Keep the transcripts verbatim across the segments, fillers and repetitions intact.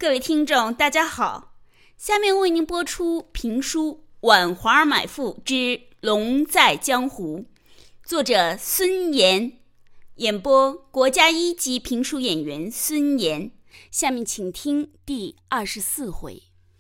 各位听众大家好，下面为您播出评书《婉华买妇之龙在江湖》，作者孙岩，演播国家一级评书演员孙岩。下面请听第二十四回。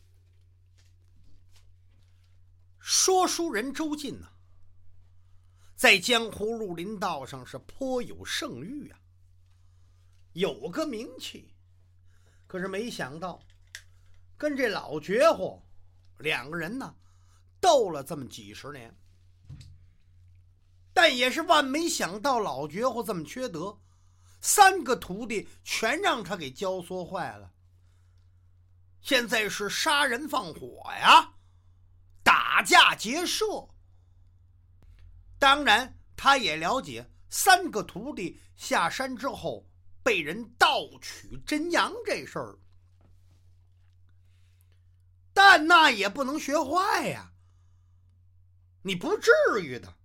说书人周进呢、啊，在江湖绿林道上是颇有盛誉啊，有个名气。可是没想到跟这老绝户两个人呢斗了这么几十年，但也是万没想到老绝户这么缺德，三个徒弟全让他给教唆坏了。现在是杀人放火呀，打架劫舍。当然他也了解三个徒弟下山之后被人盗取真阳这事儿，但那也不能学坏呀，你不至于的。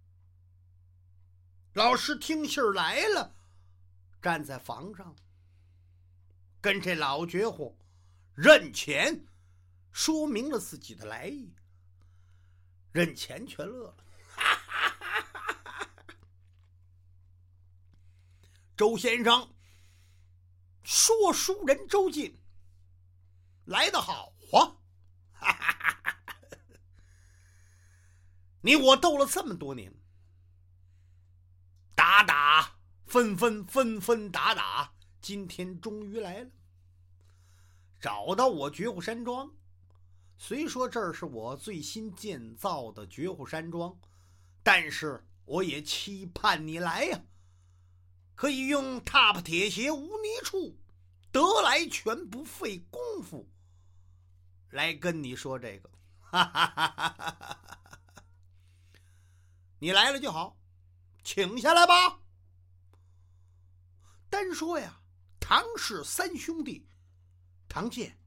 老师听信儿来了，站在房上跟这老绝户任钱说明了自己的来意。任钱全乐了，哈哈哈哈哈！周先生，说书人周进来得好啊！哈哈哈哈哈！你我斗了这么多年，打打纷纷纷纷打打，今天终于来了，找到我绝户山庄。虽说这是我最新建造的绝户山庄，但是我也期盼你来呀、啊，可以用踏破铁鞋无泥处，得来全不费功夫来跟你说这个。哈哈哈哈哈！你来了就好，请下来吧。单说呀，唐氏三兄弟，唐建、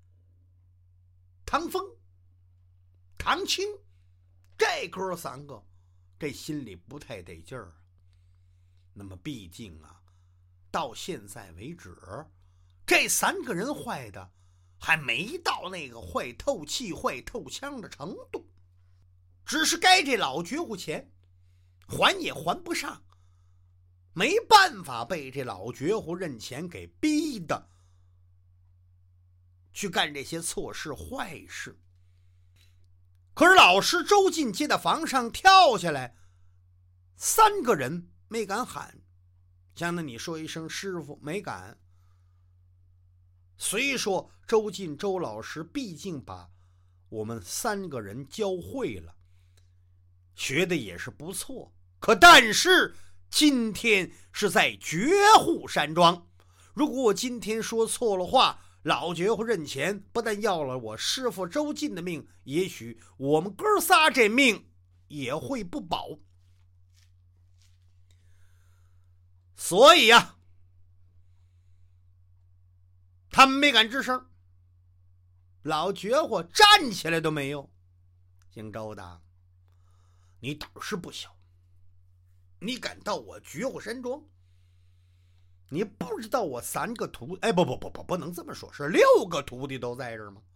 唐风、唐青，这哥三个这心里不太得劲儿。那么毕竟啊，到现在为止，这三个人坏的还没到那个坏透气坏透腔的程度，只是该这老绝户钱还也还不上，没办法被这老绝户任钱给逼的去干这些错事坏事。可是老师周进接到房上跳下来，三个人没敢喊，将那你说一声师傅，没敢。虽说周进周老师毕竟把我们三个人教会了，学的也是不错，可但是今天是在绝户山庄，如果我今天说错了话，老绝户认钱不但要了我师傅周进的命，也许我们哥仨这命也会不保。所以啊，他们没敢吱声，老绝户站起来都没有。姓周的，你胆是不小，你敢到我绝户山庄，你不知道我三个徒弟，哎，不不不不，不能这么说，是六个徒弟都在这儿吗？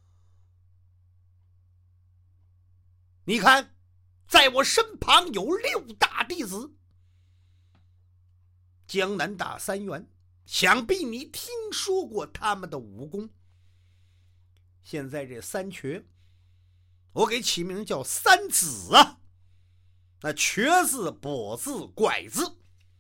你看，在我身旁有六大弟子，江南大三元，想必你听说过他们的武功。现在这三瘸，我给起名叫三子啊，那瘸字、跛字、拐字，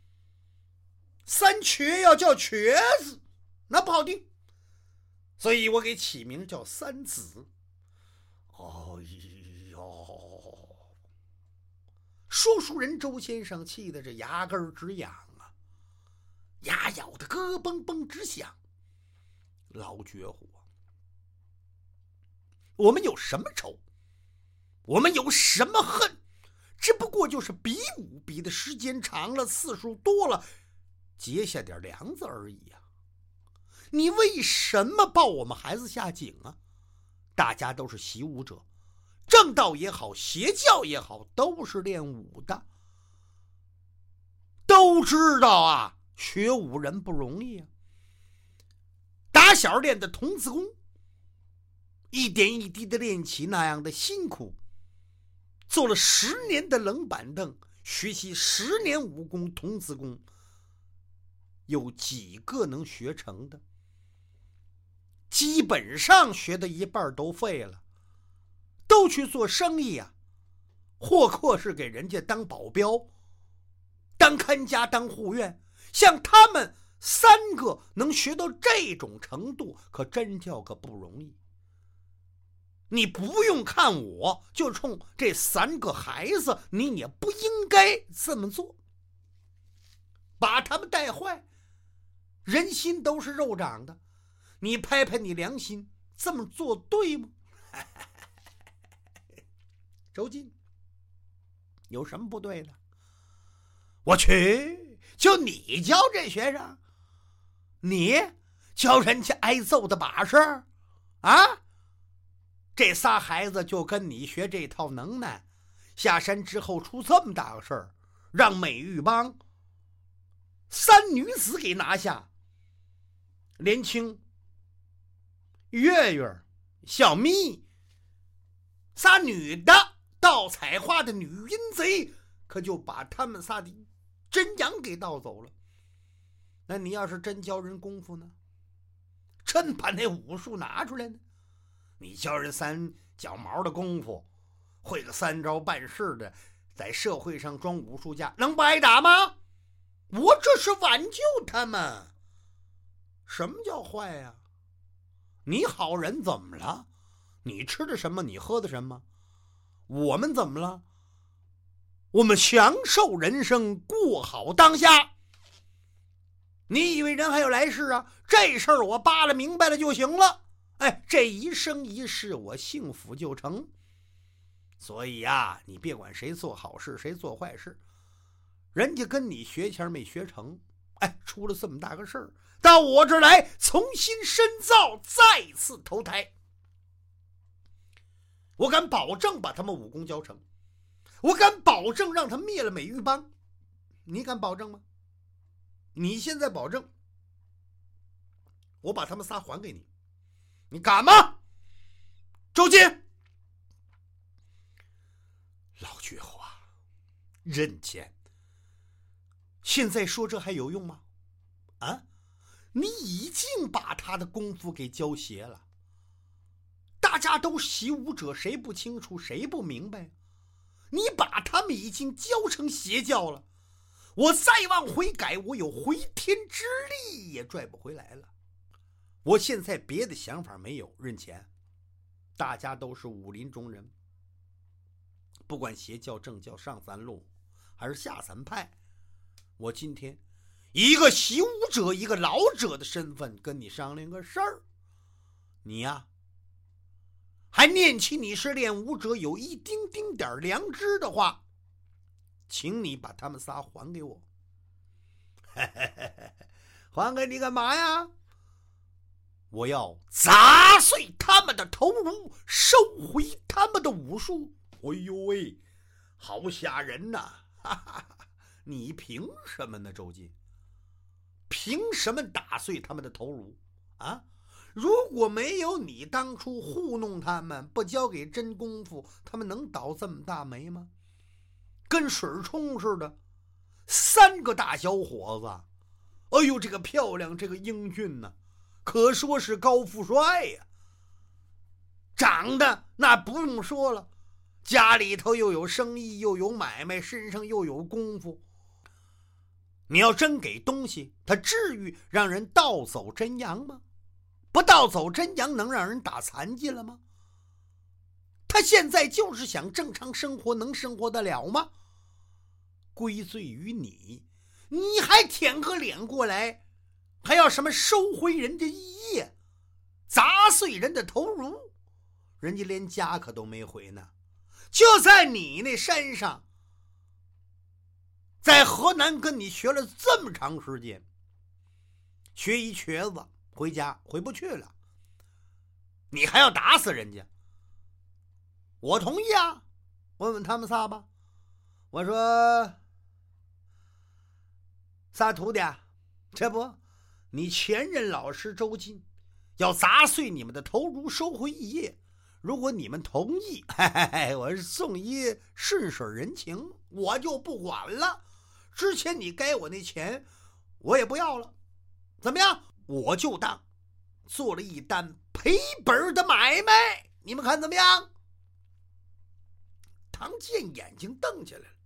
三瘸要叫瘸子，那不好听，所以我给起名叫三子。哦哟，说书人周先生气得这牙根直痒啊，牙咬得咯嘣嘣直响。老绝户啊，我们有什么仇？我们有什么恨？只不过就是比武比的时间长了，次数多了，结下点梁子而已啊！你为什么抱我们孩子下井啊？大家都是习武者，正道也好，邪教也好，都是练武的，都知道啊，学武人不容易啊。打打小练的童子功，一点一滴的练起那样的辛苦，做了十年的冷板凳，学习十年武功童子功，有几个能学成的？基本上学的一半都废了，都去做生意啊，或或是给人家当保镖、当看家、当护院。像他们三个能学到这种程度，可真叫个不容易。你不用看我，就冲这三个孩子，你也不应该这么做，把他们带坏。人心都是肉长的，你拍拍你良心，这么做对吗？周进，有什么不对的？我去，就你教这学生，你教人家挨揍的把式啊？这仨孩子就跟你学这套能耐，下山之后出这么大个事儿，让美玉帮三女子给拿下，连青、月月、小蜜仨女的盗彩花的女阴贼，可就把他们仨的真阳给盗走了。那你要是真教人功夫呢？真把那武术拿出来呢？你教人三脚毛的功夫，会个三招半式的，在社会上装武术家，能不挨打吗？我这是挽救他们。什么叫坏呀、啊？你好人怎么了？你吃的什么？你喝的什么？我们怎么了？我们享受人生，过好当下。你以为人还有来世啊？这事儿我扒拉明白了就行了。哎，这一生一世我幸福就成。所以呀，你别管谁做好事谁做坏事，人家跟你学前没学成，哎，出了这么大个事儿，到我这儿来重新深造，再次投胎。我敢保证把他们武功教成，我敢保证让他灭了美玉帮。你敢保证吗？你现在保证我把他们仨还给你，你敢吗？周进，老绝话，认钱。现在说这还有用吗？啊，你已经把他的功夫给教邪了。大家都习武者，谁不清楚，谁不明白？你把他们已经教成邪教了，我再往回改，我有回天之力也拽不回来了。我现在别的想法没有，认钱。大家都是武林中人，不管邪教正教上三路还是下三派，我今天一个习武者一个老者的身份跟你商量个事儿。你呀、啊、还念起你是练武者有一丁丁点良知的话，请你把他们仨还给我。还给你干嘛呀？我要砸碎他们的头颅，收回他们的武术。哎呦喂，好吓人呐、啊！你凭什么呢，周进？凭什么打碎他们的头颅啊？如果没有你当初糊弄他们，不交给真功夫，他们能倒这么大霉吗？跟水冲似的，三个大小伙子，哎呦，这个漂亮，这个英俊呢、啊，可说是高富帅呀、啊。长得那不用说了，家里头又有生意，又有买卖，身上又有功夫。你要真给东西，他至于让人盗走真阳吗？不盗走真阳，能让人打残疾了吗？他现在就是想正常生活，能生活得了吗？归罪于你，你还舔个脸过来，还要什么收回人家一夜，砸碎人的头颅，人家连家可都没回呢，就在你那山上，在河南跟你学了这么长时间，学一瘸子回家回不去了，你还要打死人家？我同意啊，问问他们仨吧。我说，仨徒弟，这不，你前任老师周进要砸碎你们的头颅，收回一夜。如果你们同意，嘿嘿嘿，我送一顺水人情，我就不管了。之前你该我那钱，我也不要了。怎么样？我就当做了一单赔本的买卖，你们看怎么样？唐建眼睛瞪起来了。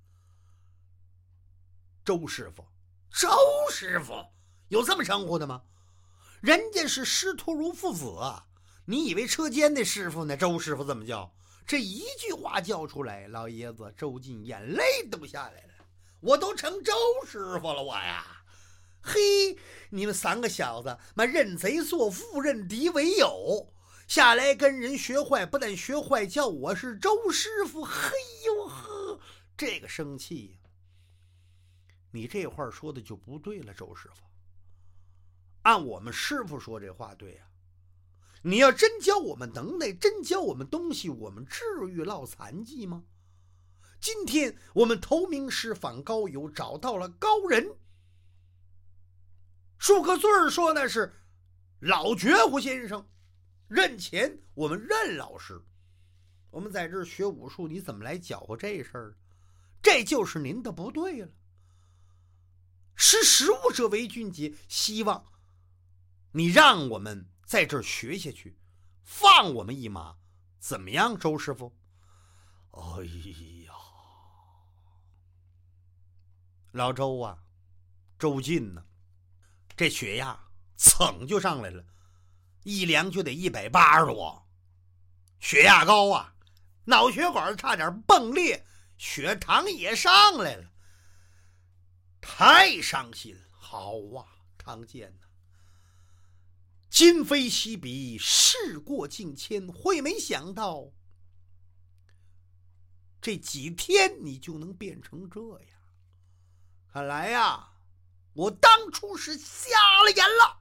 周师傅，周师傅，有这么称呼的吗？人家是师徒如父子啊！你以为车间的师傅呢？周师傅怎么叫？这一句话叫出来，老爷子周进眼泪都下来了。我都成周师傅了，我呀！嘿，你们三个小子嘛，认贼作父，认敌为友，下来跟人学坏，不但学坏，叫我是周师傅。嘿呦呵，这个生气呀！你这话说的就不对了，周师傅。按我们师傅说这话对呀、啊。你要真教我们能耐，真教我们东西，我们至于落残疾吗？今天我们投名师访高友，找到了高人，数个字儿说那是老觉悟先生，认钱我们认老师。我们在这儿学武术，你怎么来搅和这事儿？这就是您的不对了。识时务者为俊杰，希望你让我们在这儿学下去，放我们一马，怎么样，周师傅？哎呀，老周啊，周进呢，这血压蹭就上来了，一量就得一百八十多，血压高啊，脑血管差点崩裂，血糖也上来了，太伤心了。好啊，唐建呐，今非昔比，事过境迁，会没想到这几天你就能变成这样。看来呀，我当初是瞎了眼了。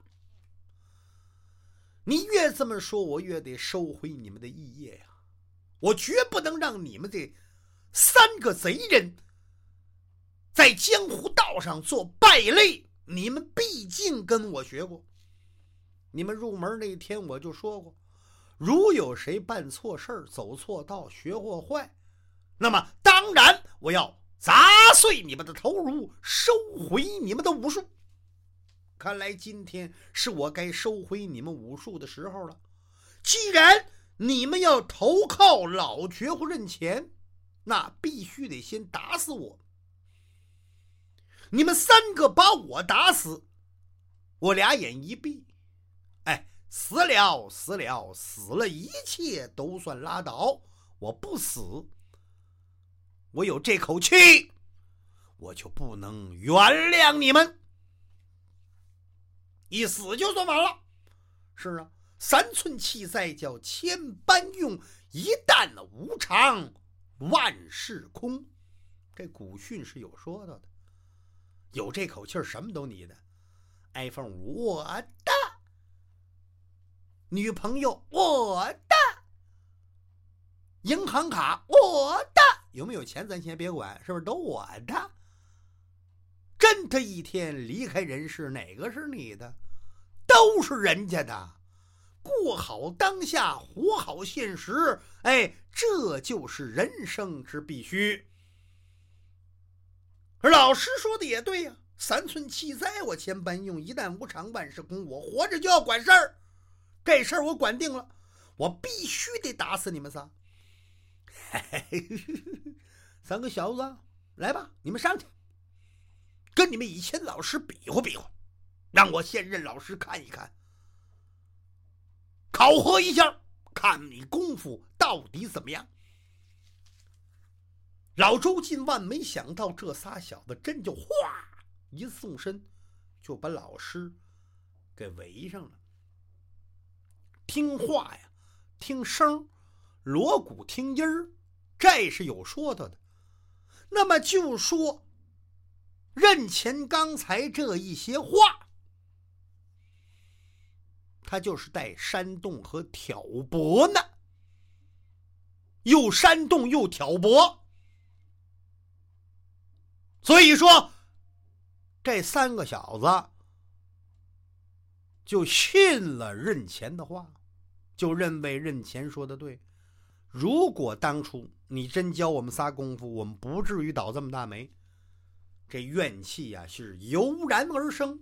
你越这么说，我越得收回你们的异业呀！我绝不能让你们这三个贼人在江湖道上做败类。你们毕竟跟我学过，你们入门那天我就说过，如有谁办错事走错道，学或坏，那么当然我要砸碎你们的头颅，收回你们的武术。看来今天是我该收回你们武术的时候了。既然你们要投靠老绝户认钱，那必须得先打死我。你们三个把我打死，我俩眼一闭，哎，死了死了死了，一切都算拉倒。我不死，我有这口气，我就不能原谅你们。一死就算完了。是啊，三寸气在叫千般用，一旦无常万事空。这古训是有说到的。有这口气儿，什么都你的。iPhone 我的，女朋友我的，银行卡我的，有没有钱咱先别管，是不是都我的？真的一天离开人世，哪个是你的？都是人家的。过好当下，活好现实，哎，这就是人生之必须。而老师说的也对呀、啊，三寸气在我千般用，一旦无常万事空。我活着就要管事儿，这事儿我管定了，我必须得打死你们仨。嘿嘿，三个小子，来吧，你们上去，跟你们以前老师比划比划，让我现任老师看一看，考核一下，看你功夫到底怎么样。老周进万没想到，这仨小子真就哗一纵身，就把老师给围上了。听话呀，听声，锣鼓听音儿，这是有说到的。那么就说任前刚才这一些话，他就是带煽动和挑拨呢，又煽动又挑拨。所以说这三个小子就信了任钱的话，就认为任钱说的对。如果当初你真教我们仨功夫，我们不至于倒这么大霉。这怨气呀、啊、是油然而生，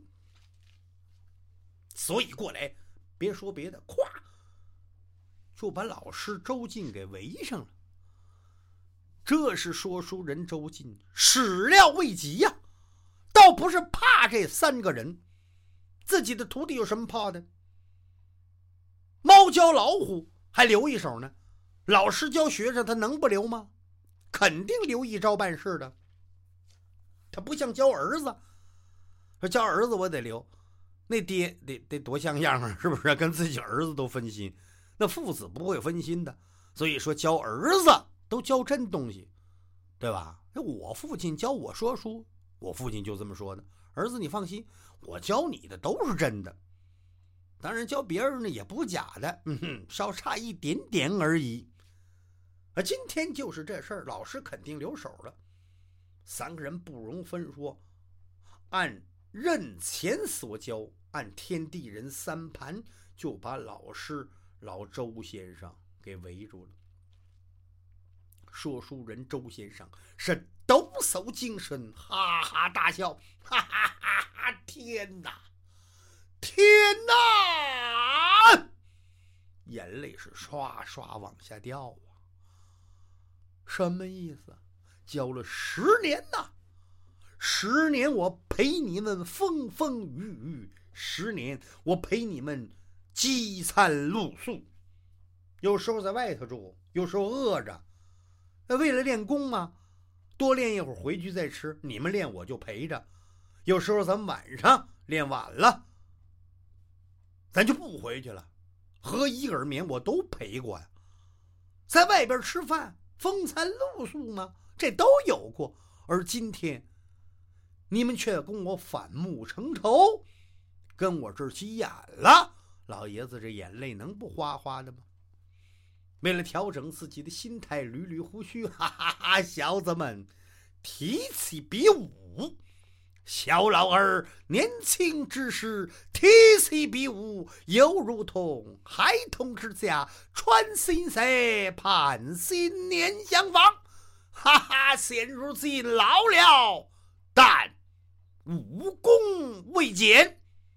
所以过来别说别的，咵就把老师周进给围上了。这是说书人周进始料未及呀、啊，倒不是怕这三个人，自己的徒弟有什么怕的？猫教老虎还留一手呢，老师教学生他能不留吗？肯定留一招办事的。他不像教儿子，说教儿子我得留，那爹得得多像样啊，是不是？跟自己儿子都分心，那父子不会分心的。所以说教儿子都教真东西，对吧？我父亲教我说书，我父亲就这么说的，儿子你放心，我教你的都是真的。当然教别人呢也不假的，嗯哼，稍差一点点而已。啊，今天就是这事儿，老师肯定留手了。三个人不容分说，按任前所教，按天地人三盘，就把老师老周先生给围住了。说书人周先生是抖擞精神，哈哈大笑，哈哈哈哈！天哪，天哪！眼泪是刷刷往下掉啊！什么意思？教了十年呐，十年我陪你们风风雨雨，十年我陪你们饥餐露宿，有时候在外头住，有时候饿着，为了练功嘛，多练一会儿回去再吃，你们练我就陪着。有时候咱们晚上练晚了，咱就不回去了，合一耳眠我都陪过呀。在外边吃饭风餐露宿吗？这都有过。而今天你们却跟我反目成仇，跟我这儿急眼了，老爷子这眼泪能不哗哗的吗？为了调整自己的心态，捋捋胡须，哈哈哈！小子们提起比武，小老儿年轻之时提起比武，犹如同孩童之家，穿新鞋，盼新年相逢。哈哈，现如今老了，但武功未减。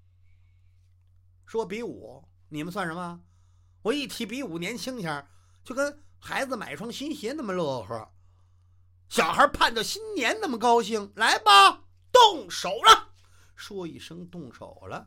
说比武，你们算什么？我一提比武，年轻前就跟孩子买双新鞋那么乐呵，小孩盼到新年那么高兴。来吧，动手了！说一声动手了，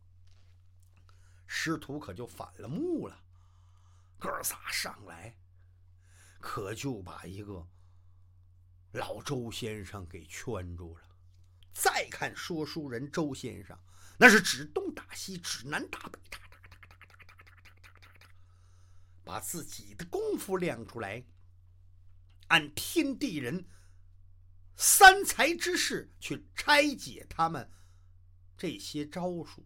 师徒可就反了目了。哥仨上来，可就把一个老周先生给圈住了。再看说书人周先生，那是指东打西，指南打北，打打打打打打打打打，把自己的功夫亮出来，按天地人三才之势去拆解他们这些招数。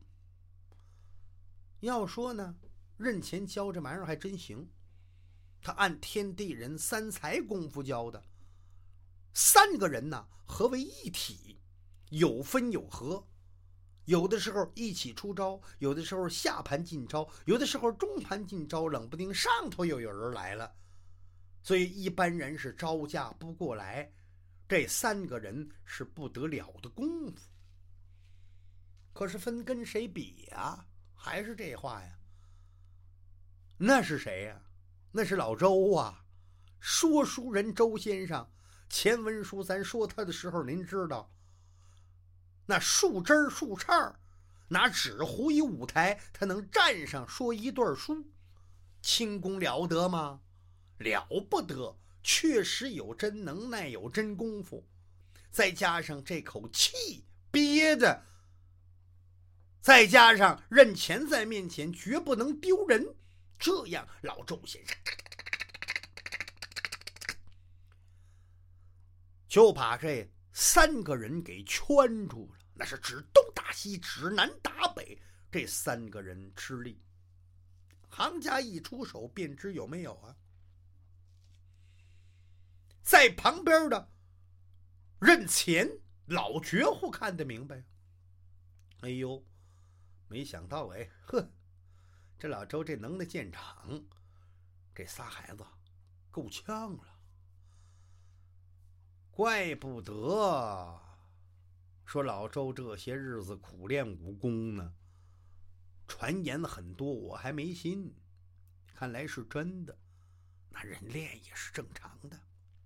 要说呢，任钱教这玩意儿还真行，他按天地人三才功夫教的，三个人呢合为一体，有分有合，有的时候一起出招，有的时候下盘进招，有的时候中盘进招，冷不丁上头又有人来了，所以一般人是招架不过来，这三个人是不得了的功夫。可是分跟谁比呀？还是这话呀，那是谁呀？那是老周啊，说书人周先生。前文书咱说他的时候，您知道那树枝树杈拿纸糊一舞台，他能站上说一段书，轻功了得吗？了不得，确实有真能耐，有真功夫，再加上这口气憋的，再加上任钱在面前绝不能丢人，这样老周先生就把这三个人给圈住了。那是指东打西，指南打北，这三个人吃力。行家一出手便知有没有啊。在旁边的任钱老绝户看得明白，哎呦， 没想到哎，呵，这老周这能耐见长，这仨孩子够呛了。怪不得说老周这些日子苦练武功呢，传言很多，我还没信，看来是真的。那人练也是正常的。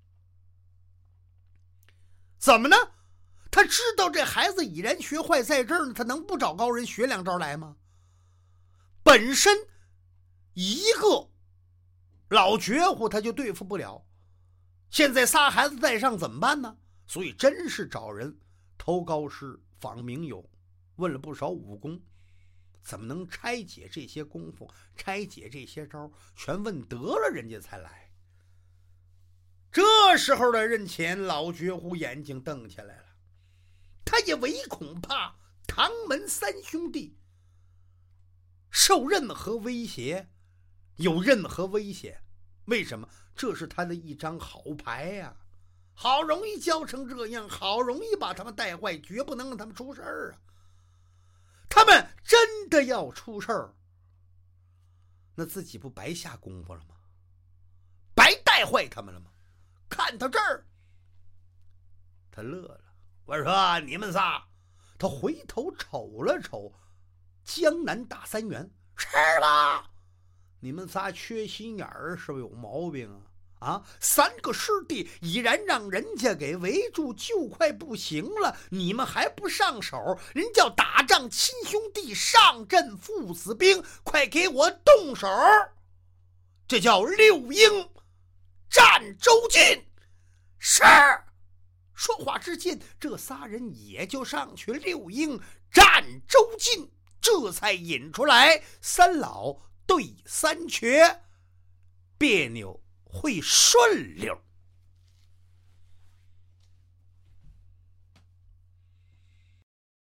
怎么呢？他知道这孩子已然学坏在这儿呢，他能不找高人学两招来吗？本身一个老绝户他就对付不了，现在仨孩子在上怎么办呢？所以真是找人投高师访名友，问了不少武功，怎么能拆解这些功夫，拆解这些招，全问得了人家才来。这时候的任前老绝户眼睛瞪起来了，他也唯恐怕唐门三兄弟受任何威胁，有任何危险。为什么？这是他的一张好牌呀、啊！好容易教成这样，好容易把他们带坏，绝不能让他们出事儿啊！他们真的要出事儿，那自己不白下功夫了吗？白带坏他们了吗？看到这儿，他乐了。我说你们仨，他回头瞅了瞅江南大三元，是吧？你们仨缺心眼儿，是不是有毛病啊？啊，三个师弟已然让人家给围住，就快不行了，你们还不上手？人叫打仗亲兄弟，上阵父子兵，快给我动手！这叫六英战周进。是。说话之间，这仨人也就上去六英战周进，这才引出来三老对三瘸，别扭会顺溜。